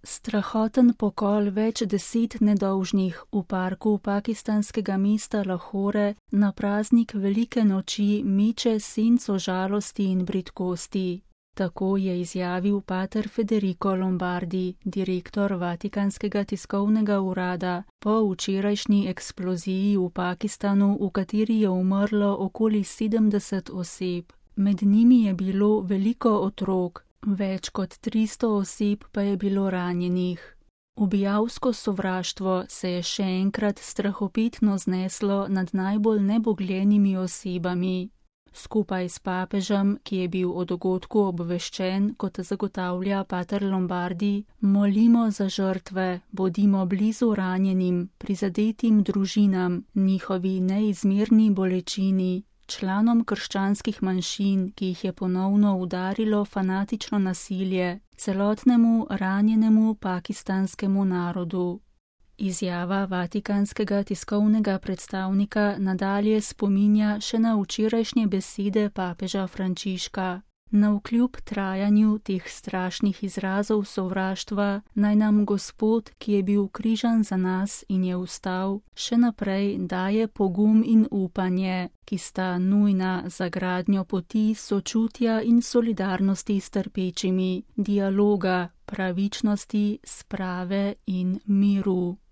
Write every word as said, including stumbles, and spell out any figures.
Strahoten pokol več deset nedolžnih v parku pakistanskega mesta Lahore na praznik velike noči meče senco žalosti in bridkosti. Tako je izjavil pater Federico Lombardi, direktor Vatikanskega tiskovnega urada, po včerajšnji eksploziji v Pakistanu, v kateri je umrlo okoli sedemdeset oseb. Med njimi je bilo veliko otrok, več kot tristo oseb pa je bilo ranjenih. Ubijalsko sovraštvo se je še enkrat strahopetno zneslo nad najbolj nebogljenimi osebami. Skupaj s papežem, ki je bil o dogodku obveščen, kot zagotavlja pater Lombardi, molimo za žrtve, bodimo blizu ranjenim, prizadetim družinam, njihovi neizmerni bolečini, članom krščanskih manjšin, ki jih je ponovno udarilo fanatično nasilje, celotnemu ranjenemu pakistanskemu narodu. Izjava vatikanskega tiskovnega predstavnika nadalje spominja še na včerajšnje besede papeža Frančiška. Navkljub trajanju teh strašnih izrazov sovraštva naj nam Gospod, ki je bil križan za nas in je vstal, še naprej daje pogum in upanje, ki sta nujna za gradnjo poti sočutja in solidarnosti s trpečimi, dialoga, pravičnosti, sprave in miru.